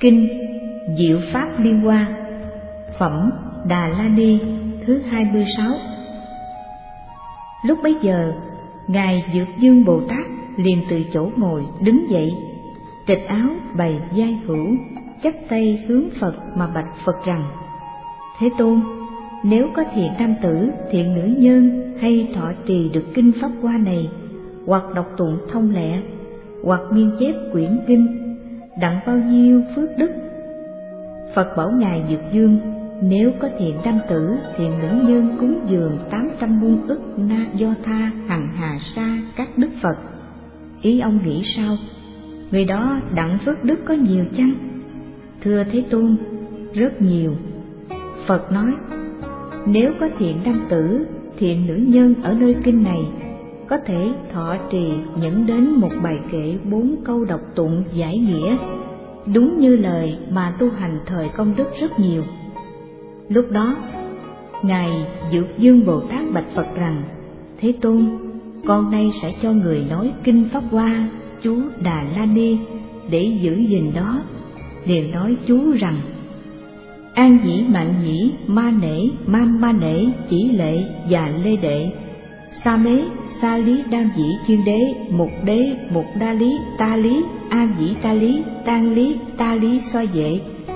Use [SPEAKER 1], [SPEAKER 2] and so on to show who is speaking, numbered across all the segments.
[SPEAKER 1] Kinh Diệu Pháp Liên Hoa, Phẩm Đà La Ni thứ 26. Lúc bấy giờ, Ngài Dược Dương Bồ Tát liền từ chỗ ngồi đứng dậy, trịch áo bày vai hữu, chắp tay hướng Phật mà bạch Phật rằng: Thế Tôn, nếu có thiện nam tử, thiện nữ nhân hay thọ trì được kinh Pháp Hoa này, hoặc đọc tụng thông lẹ, hoặc nghiên chép quyển kinh, đặng bao nhiêu phước đức? Phật bảo Ngài Dược Dương: nếu có thiện nam tử, thiện nữ nhân cúng dường 800 muôn ức na do tha hằng hà sa các đức Phật, ý ông nghĩ sao? Người đó đặng phước đức có nhiều chăng? Thưa Thế Tôn, rất nhiều. Phật nói: nếu có thiện nam tử, thiện nữ nhân ở nơi kinh này, có thể thọ trì nhẫn đến một bài kệ 4 câu đọc tụng giải nghĩa, đúng như lời mà tu hành thời công đức rất nhiều. Lúc đó, Ngài Dược Dương Bồ Tát bạch Phật rằng: Thế Tôn, con nay sẽ cho người nói kinh Pháp Hoa chú Đà La Ni để giữ gìn đó. Liền nói chú rằng: An dĩ mạnh dĩ ma nể ma nể chỉ lệ và lê đệ, sa mế sa lý đam dĩ chuyên đế mục đa lý ta lý an dĩ ta lý tan lý ta lý xoa vệ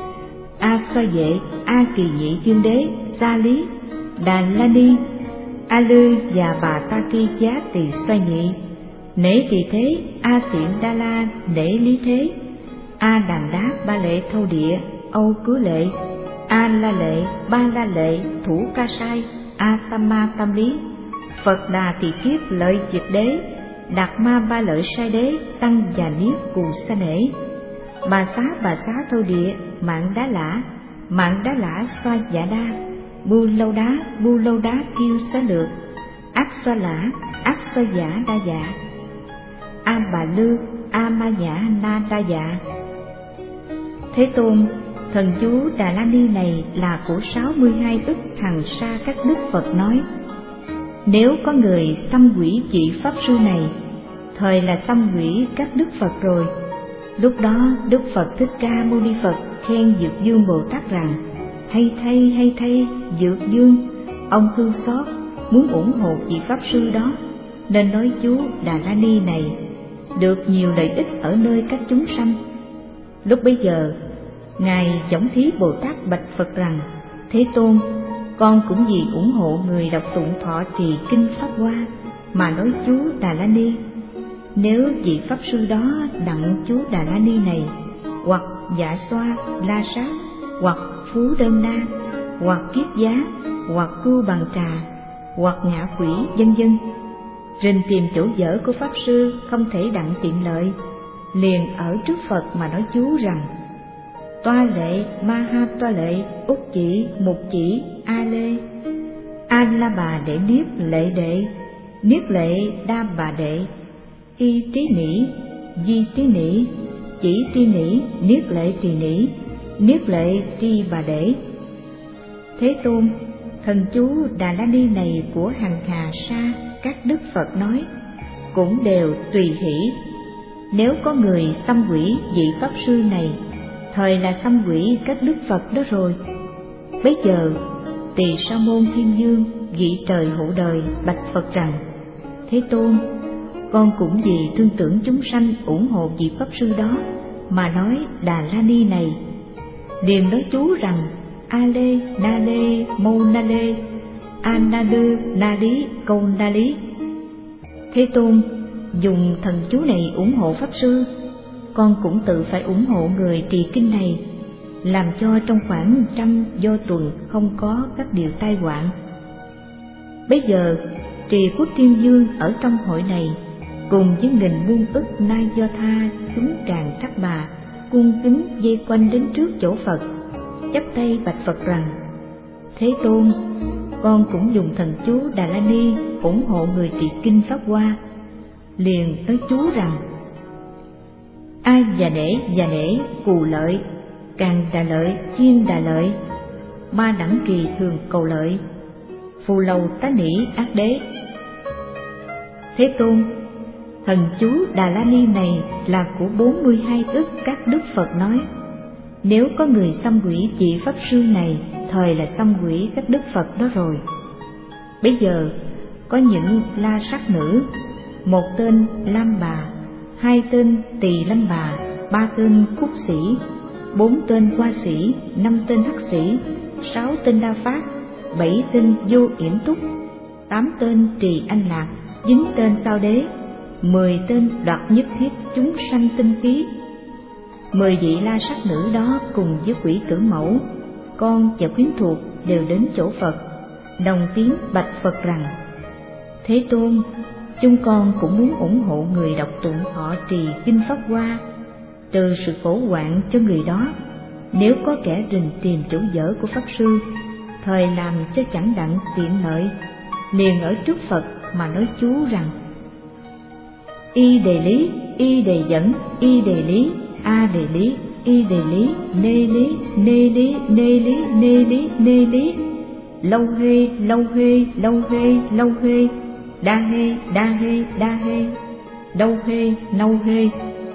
[SPEAKER 1] a kỳ nhị chuyên đế sa lý đà la ni a lư và bà ta ki giá tỳ xoa nhị nể kỳ thế a tiện đa la nể lý thế a đàn đá ba lệ thâu địa âu cứu lệ a la lệ ba la lệ thủ ca sai a tam ma tam lý Phật đà tỳ kiếp lợi diệt đế đạt ma ba lợi sai đế tăng và niết cù sa nể bà xá thâu địa mạng đá lã xoa dạ đa bu lâu đá kiêu xá lược ác xoa lã ác xoa giả đa dạ a bà lư a ma nhã na đa dạ. Thế Tôn, thần chú Đà La Ni này là của 62 ức hằng sa các đức Phật nói. Nếu có người xăm quỷ vị Pháp Sư này, thời là xăm quỷ các đức Phật rồi. Lúc đó Đức Phật Thích Ca Mâu Ni Phật khen Dược Dương Bồ Tát rằng: hay thay Dược Dương, ông thương xót muốn ủng hộ vị Pháp Sư đó, nên nói chú Đà La Ni này được nhiều lợi ích ở nơi các chúng sanh. Lúc bấy giờ, Ngài Võng Thí Bồ Tát bạch Phật rằng: Thế Tôn, con cũng vì ủng hộ người đọc tụng thọ trì kinh Pháp Hoa mà nói chú Đà La Ni. Nếu vị Pháp Sư đó đặng chú Đà La Ni này, hoặc dạ xoa, la sát, hoặc phú đơn na, hoặc kiết giá, hoặc cưu bằng trà, hoặc ngạ quỷ vân vân, rình tìm chỗ dở của Pháp Sư không thể đặng tiện lợi, liền ở trước Phật mà nói chú rằng: Toa lệ ma ha toa lệ úc chỉ mục chỉ a lê a la bà đệ niếp lệ đệ niếp lệ đa bà đệ y trí nỉ di trí nỉ chỉ tri nỉ niếp lệ trì nỉ niếp lệ tri bà đệ. Thế Tôn, thần chú Đà La Ni này của hằng hà sa các đức Phật nói cũng đều tùy hỷ. Nếu có người xăm quỷ vị Pháp Sư này, thời là xăm quỷ các đức Phật đó rồi. Bấy giờ Tỳ Sa Môn Thiên Dương vị trời hộ đời bạch Phật rằng: Thế Tôn, con cũng vì thương tưởng chúng sanh ủng hộ vị Pháp Sư đó mà nói Đà La Ni này. Liền nói chú rằng: A lê na lê mô na lê a na lư na lý câu na lý. Thế Tôn, dùng thần chú này ủng hộ Pháp Sư, con cũng tự phải ủng hộ người trì kinh này, làm cho trong khoảng 100 vô tuần không có các điều tai họa. Bây giờ Trì Quốc Thiên Dương ở trong hội này cùng với nghìn muôn ức nai do tha chúng càng thác bà cung kính dây quanh đến trước chỗ Phật, chắp tay bạch Phật rằng: Thế Tôn, con cũng dùng thần chú Đà La Ni ủng hộ người trì kinh Pháp Hoa. Liền nói chú rằng: Ai và nể cù lợi càng đà lợi chiên đà lợi ma đẳng kỳ thường cầu lợi phù lầu tá nỉ ác đế. Thế Tôn, thần chú Đà La Ni này là của 42 ức các đức Phật nói. Nếu có người xăm quỷ vị Pháp Sư này, thời là xăm quỷ các Đức Phật đó rồi. Bây giờ có những La Sát Nữ, một tên Lam Bà, hai tên Tỳ Lâm Bà, ba tên Cúc Sĩ, bốn tên Hoa Sĩ, năm tên Hắc Sĩ, sáu tên Đa Phát, bảy tên Vô Yểm Túc, tám tên Trì Anh Lạc, chín tên Cao Đế, 10 tên Đoạt Nhất Thiết Chúng Sanh Tinh Khí. 10 vị La Sát Nữ đó cùng với quỷ Tử Mẫu, con và quyến thuộc đều đến chỗ Phật, đồng tiếng bạch Phật rằng: Thế Tôn, chúng con cũng muốn ủng hộ người đọc tụng thọ trì kinh Pháp Hoa, trừ sự khổ hoạn cho người đó. Nếu có kẻ rình tìm chỗ dở của Pháp Sư, thời làm cho chẳng đặng tiện lợi, liền ở trước Phật mà nói chú rằng: Y đề lý, y đề dẫn, y đề lý, a đề lý, y đề lý, nê lý, nê lý, nê lý, nê lý, nê lý, lâu hê, lâu hê, lâu hê, lâu hê, đa hê, đa hê, đa hê, đâu hê, nâu hê.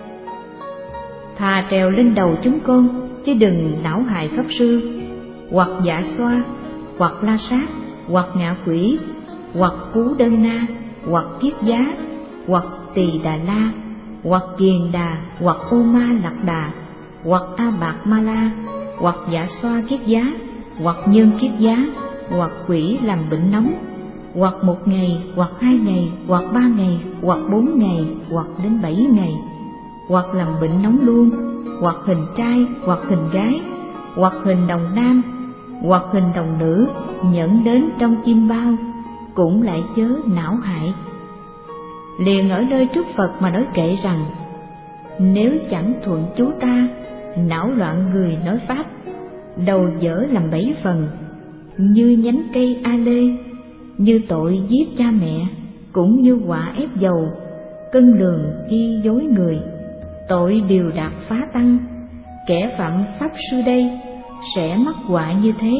[SPEAKER 1] Thà trèo lên đầu chúng con, chứ đừng não hại Pháp Sư, hoặc dạ xoa, hoặc la sát, hoặc ngạ quỷ, hoặc cú đơn na, hoặc kiết giá, hoặc tỳ đà la, hoặc kiền đà, hoặc ô ma lạc đà, hoặc a bạc ma la, hoặc dạ xoa kiết giá, hoặc nhân kiết giá, hoặc quỷ làm bệnh nóng, hoặc 1 ngày, hoặc 2 ngày, hoặc 3 ngày, hoặc 4 ngày, hoặc đến 7 ngày, hoặc làm bệnh nóng luôn, hoặc hình trai, hoặc hình gái, hoặc hình đồng nam, hoặc hình đồng nữ, nhẫn đến trong chim bao, cũng lại chớ não hại. Liền ở nơi trước Phật mà nói kệ rằng: Nếu chẳng thuận chú ta, não loạn người nói Pháp, đầu dở làm 7 phần, như nhánh cây a lê, như tội giết cha mẹ, cũng như quả ép dầu, cân lường ghi dối người, tội điều đạp phá tăng, kẻ phạm Pháp Sư đây sẽ mắc họa như thế.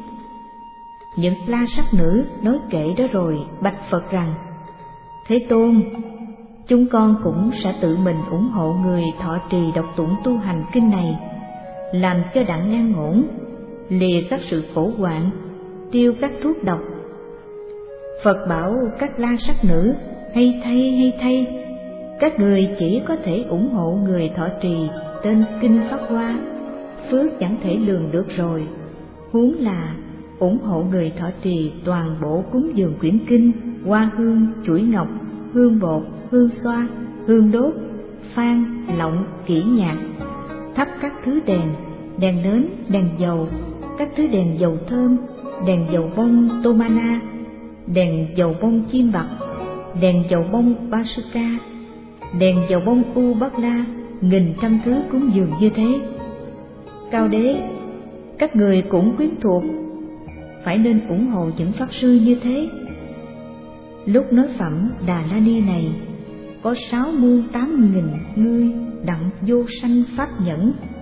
[SPEAKER 1] Những La Sát Nữ nói kệ đó rồi bạch Phật rằng: Thế Tôn, chúng con cũng sẽ tự mình ủng hộ người thọ trì đọc tụng tu hành kinh này, làm cho đặng an ổn, lìa các sự khổ hoạn, tiêu các thuốc độc. Phật bảo các La Sát Nữ: hay thay, các người chỉ có thể ủng hộ người thọ trì tên kinh Pháp Hoa, phước chẳng thể lường được rồi, huống là ủng hộ người thọ trì toàn bộ cúng dường quyển kinh, hoa hương, chuỗi ngọc, hương bột, hương xoa, hương đốt, phan, lọng, kỹ nhạc, thắp các thứ đèn, đèn nến, đèn dầu, các thứ đèn dầu thơm, đèn dầu bông tomana, đèn dầu bông chim bạc, đèn dầu bông basuka, đèn dầu bông u bắc la, nghìn trăm thứ cúng dường như thế. Cao Đế, các người cũng quyến thuộc, phải nên ủng hộ những Pháp Sư như thế. Lúc nói phẩm Đà La Ni này, có 6 muôn 8 nghìn ngươi đặng vô sanh pháp nhẫn,